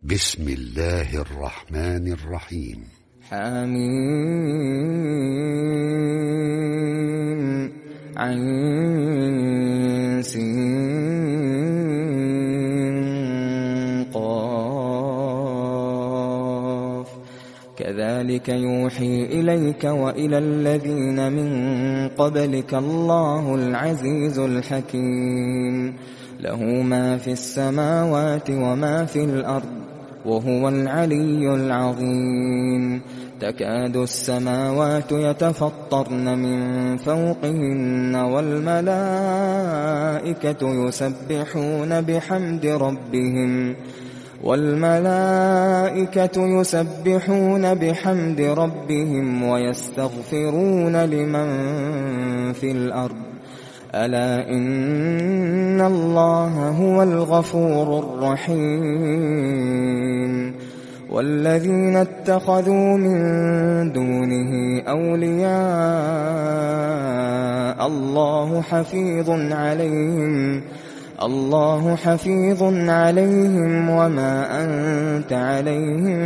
بسم الله الرحمن الرحيم. حميم عين سين قاف كذلك يوحي إليك وإلى الذين من قبلك الله العزيز الحكيم له ما في السماوات وما في الأرض وهو العلي العظيم تكاد السماوات يتفطرن من فوقهن والملائكة يسبحون بحمد ربهم ويستغفرون لمن في الأرض ألا إن الله هو الغفور الرحيم والذين اتخذوا من دونه أولياء الله حفيظ عليهم وما أنت عليهم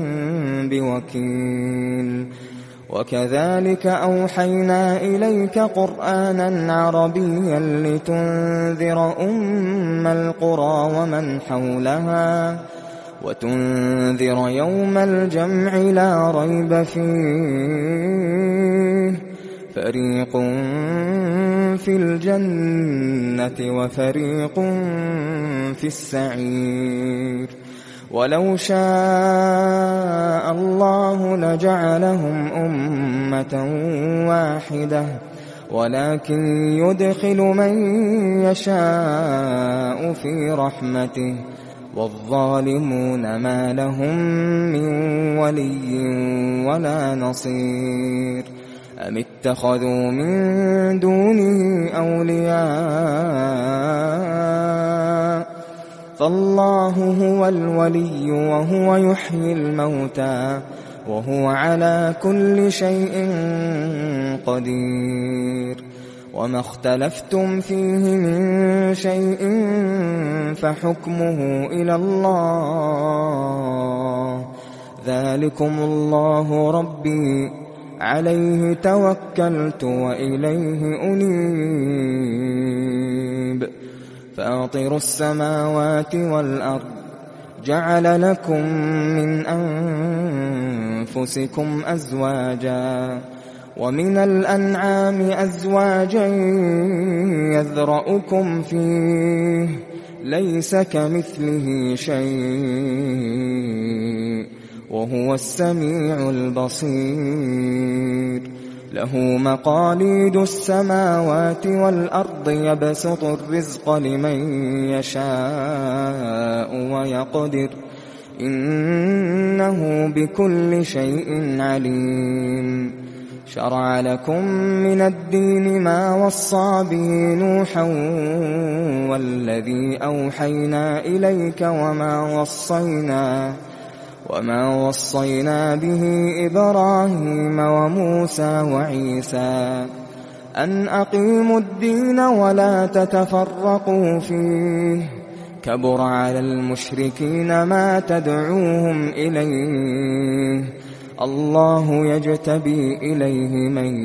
بوكيل وكذلك أوحينا إليك قرآنا عربيا لتنذر أم القرى ومن حولها وتنذر يوم الجمع لا ريب فيه فريق في الجنة وفريق في السعير ولو شاء الله لجعلهم أمة واحدة ولكن يدخل من يشاء في رحمته والظالمون ما لهم من ولي ولا نصير أم اتخذوا من دونه أولياء فالله هو الولي وهو يحيي الموتى وهو على كل شيء قدير وما اختلفتم فيه من شيء فحكمه إلى الله ذلكم الله ربي عليه توكلت وإليه أنيب فاطر السماوات والأرض جعل لكم من أنفسكم أزواجا ومن الأنعام أزواجا يذرأكم فيه ليس كمثله شيء وهو السميع البصير له مقاليد السماوات والأرض يبسط الرزق لمن يشاء ويقدر إنه بكل شيء عليم شرع لكم من الدين ما وصى به نوحا والذي أوحينا إليك وما وصينا به إبراهيم وموسى وعيسى أن أقيموا الدين ولا تتفرقوا فيه كبر على المشركين ما تدعوهم إليه الله يجتبي إليه من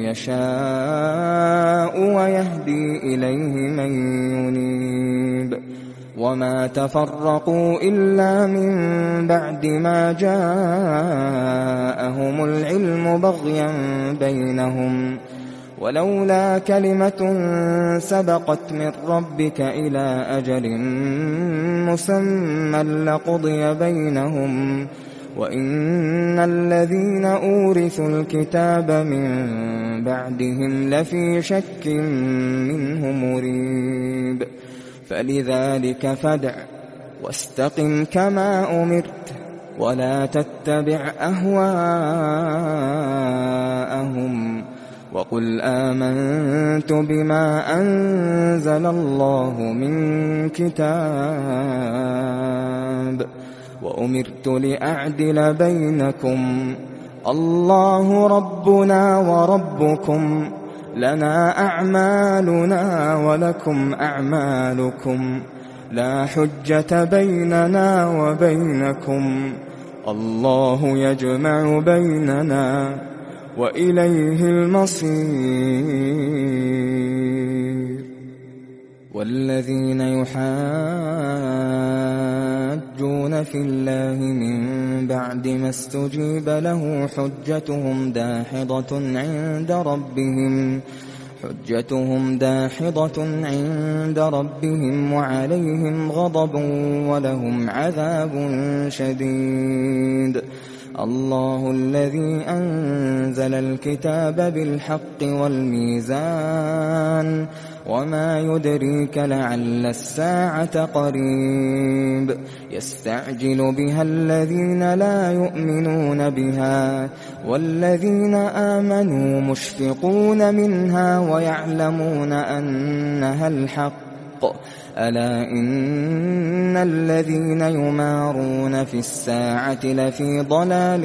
يشاء ويهدي إليه من ينيب وما تفرقوا إلا من بعد ما جاءهم العلم بغيا بينهم ولولا كلمة سبقت من ربك إلى أجل مسمى لقضي بينهم وإن الذين أورثوا الكتاب من بعدهم لفي شك منه مريب فلذلك فادع واستقم كما أمرت ولا تتبع أهواءهم وقل آمنت بما أنزل الله من كتاب وأمرت لأعدل بينكم الله ربنا وربكم لنا أعمالنا ولكم أعمالكم لا حجة بيننا وبينكم الله يجمع بيننا وإليه المصير. والذين يحاجون في الله من بعد ما استجيب له حجتهم داحضة عند ربهم وعليهم غضب ولهم عذاب شديد. الله الذي أنزل الكتاب بالحق والميزان وما يدريك لعل الساعة قريب. يستعجل بها الذين لا يؤمنون بها والذين آمنوا مشفقون منها ويعلمون أنها الحق. ألا إن الذين يمارون في الساعة لفي ضلال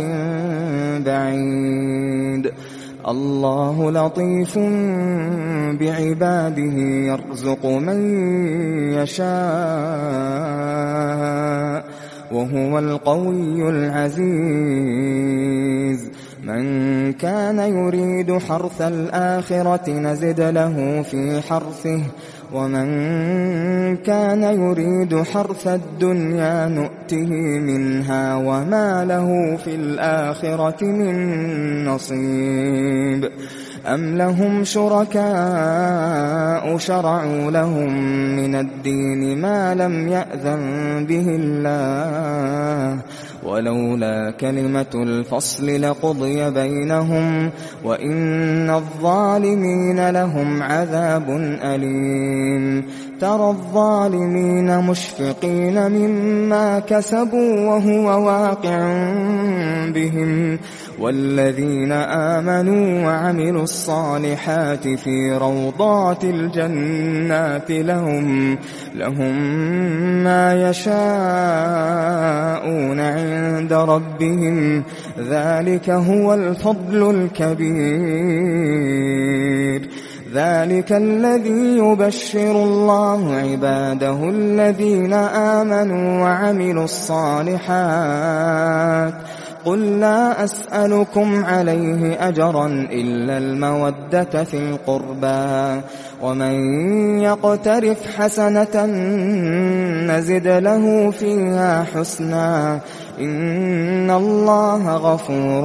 بعيد. الله لطيف بعباده يرزق من يشاء وهو القوي العزيز. من كان يريد حرث الآخرة نزد له في حرثه ومن كان يريد حرث الدنيا نؤته منها وما له في الآخرة من نصيب. أم لهم شركاء شرعوا لهم من الدين ما لم يأذن به الله ولولا كلمة الفصل لقضي بينهم وإن الظالمين لهم عذاب أليم. ترى الظالمين مشفقين مما كسبوا وهو واقع بهم والذين آمنوا وعملوا الصالحات في روضات الجنات لهم ما يشاءون عند ربهم ذلك هو الفضل الكبير. ذلك الذي يبشر الله عباده الذين آمنوا وعملوا الصالحات. قل لا أسألكم عليه أجرا إلا المودة في القربى ومن يقترف حسنة نزد له فيها حسنا إن الله غفور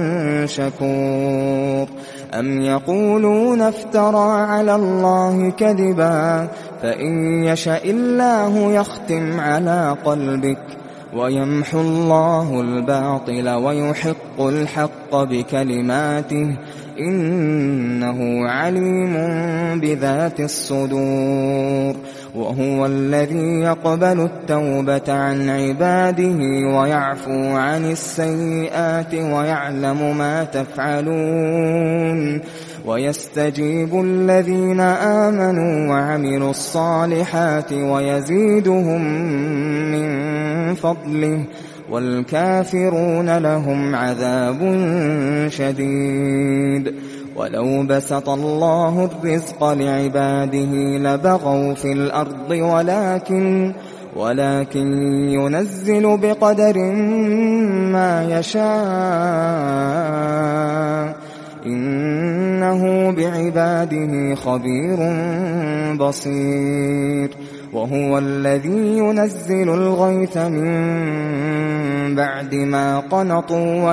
شكور. أم يقولون افترى على الله كذبا فإن يشاء الله يختم على قلبك ويمحو الله الباطل ويحق الحق بكلماته إنه عليم بذات الصدور. وهو الذي يقبل التوبة عن عباده ويعفو عن السيئات ويعلم ما تفعلون ويستجيب الذين آمنوا وعملوا الصالحات ويزيدهم من فضله والكافرون لهم عذاب شديد. ولو بسط الله الرزق لعباده لبغوا في الأرض ولكن ينزل بقدر ما يشاء إنه بعباده خبير بصير. وهو الذي ينزل الغيث من بعد ما قنطوا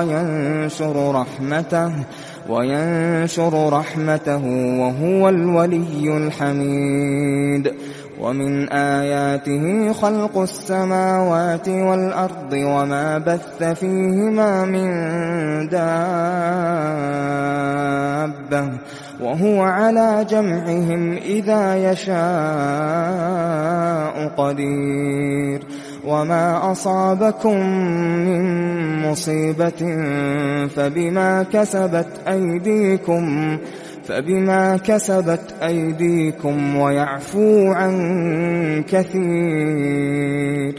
وينشر رحمته وهو الولي الحميد. ومن آياته خلق السماوات والأرض وما بث فيهما من دابة وهو على جمعهم إذا يشاء قدير. وما أصابكم من مصيبة فبما كسبت أيديكم ويعفو عن كثير.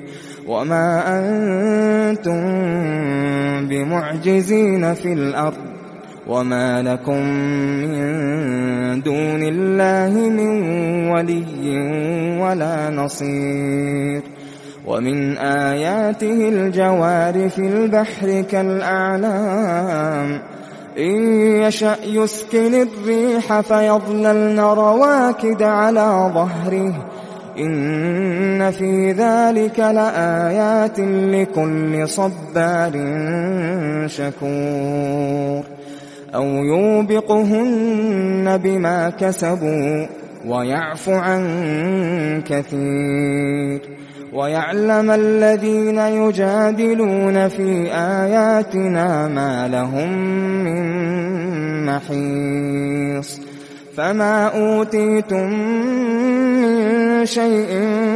وما أنتم بمعجزين في الأرض وما لكم من دون الله من ولي ولا نصير ومن آياته الجوار في البحر كالأعلام إن يشأ يسكن الريح فيظللن رواكد على ظهره إن في ذلك لآيات لكل صبار شكور أو يوبقهن بما كسبوا ويعفو عن كثير ويعلم الذين يجادلون في آياتنا ما لهم من محيص فما أوتيتم من شيء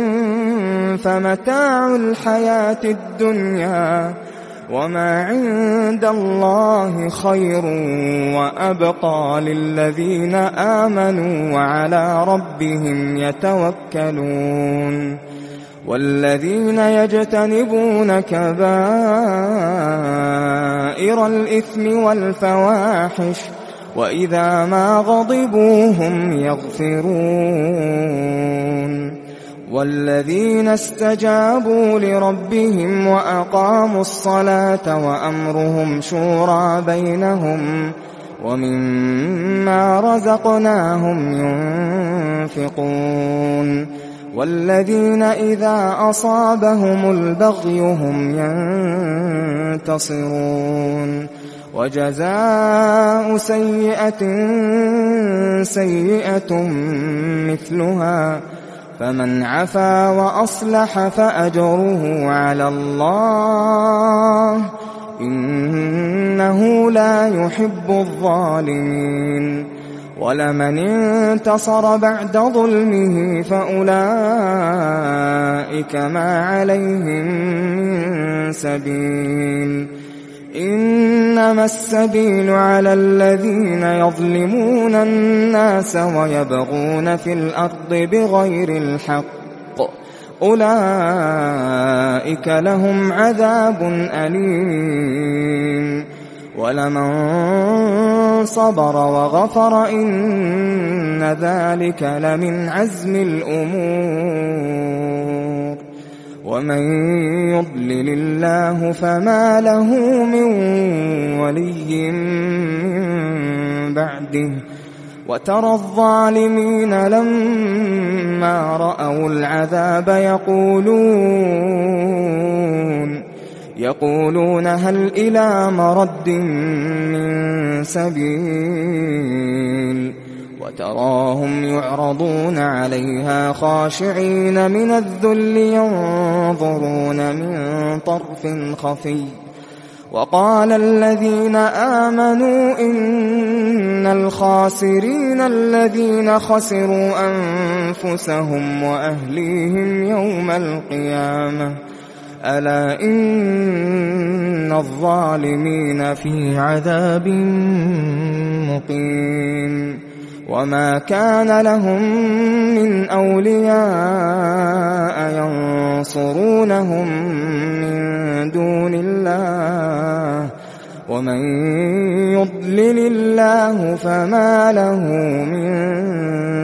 فمتاع الحياة الدنيا وما عند الله خير وأبقى للذين آمنوا وعلى ربهم يتوكلون والذين يجتنبون كبائر الإثم والفواحش وإذا ما غضبوا هم يغفرون والذين استجابوا لربهم وأقاموا الصلاة وأمرهم شورى بينهم ومما رزقناهم ينفقون والذين إذا أصابهم البغي هم ينتصرون وجزاء سيئة سيئة مثلها فمن عفا وأصلح فأجره على الله إنه لا يحب الظالمين ولمن انتصر بعد ظلمه فأولئك ما عليهم من سبيل إنما السبيل على الذين يظلمون الناس ويبغون في الأرض بغير الحق أولئك لهم عذاب أليم ولمن صبر وغفر إن ذلك لمن عزم الأمور ومن يضلل الله فما له من ولي من بعده وترى الظالمين لما رأوا العذاب يقولون هل إلى مرد من سبيل وتراهم يعرضون عليها خاشعين من الذل ينظرون من طرف خفي وقال الذين آمنوا إن الخاسرين الذين خسروا أنفسهم وأهليهم يوم القيامة ألا إن الظالمين في عذاب مقيم وما كان لهم من أولياء ينصرونهم من دون الله ومن يضلل الله فما له من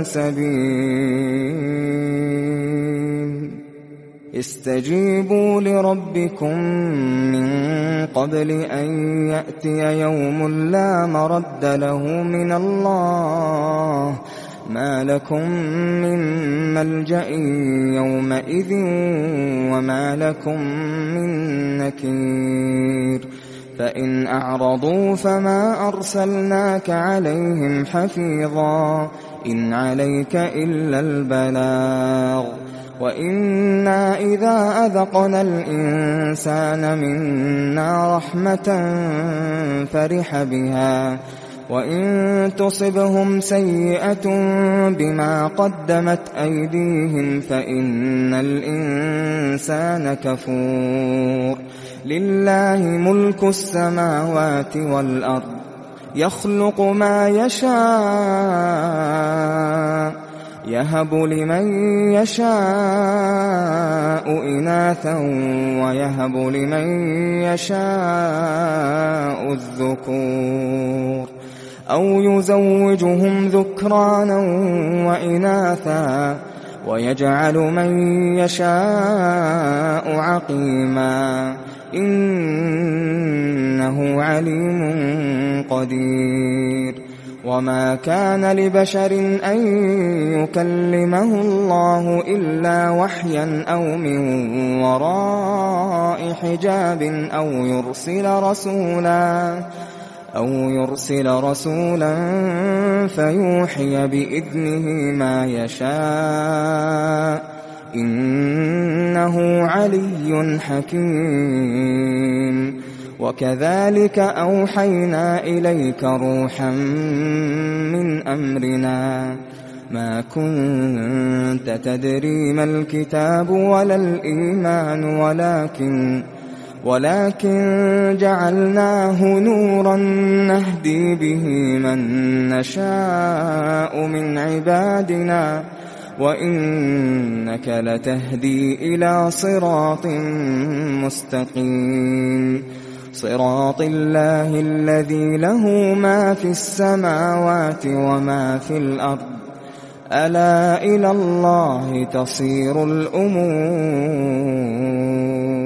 سبيل استجيبوا لربكم من قبل أن يأتي يوم لا مرد له من الله ما لكم من ملجأ يومئذ وما لكم من نكير فإن أعرضوا فما أرسلناك عليهم حفيظا إن عليك إلا البلاغ وإنا إذا أذقنا الإنسان منا رحمة فرح بها وإن تصبهم سيئة بما قدمت أيديهم فإن الإنسان كفور لله ملك السماوات والأرض يخلق ما يشاء يهب لمن يشاء إناثا ويهب لمن يشاء الذكور أَوْ يُزَوِّجُهُمْ ذُكْرَانًا وَإِنَاثًا وَيَجْعَلُ مَن يَشَاءُ عَقِيمًا إِنَّهُ عَلِيمٌ قَدِيرٌ وَمَا كَانَ لِبَشَرٍ أَن يُكَلِّمَهُ اللَّهُ إِلَّا وَحْيًا أَوْ مِن وَرَاءِ حِجَابٍ أَوْ يُرْسِلَ رَسُولًا فَيُوحِيَ بِإِذْنِهِ مَا يَشَاءُ إِنَّهُ عَلِيٌّ حَكِيمٌ وَكَذَلِكَ أَوْحَيْنَا إِلَيْكَ رُوحًا مِّنْ أَمْرِنَا مَا كُنتَ تَدْرِي مَا الْكِتَابُ وَلَا الْإِيمَانُ ولكن جعلناه نورا نهدي به من نشاء من عبادنا وإنك لتهدي إلى صراط مستقيم صراط الله الذي له ما في السماوات وما في الأرض ألا إلى الله تصير الأمور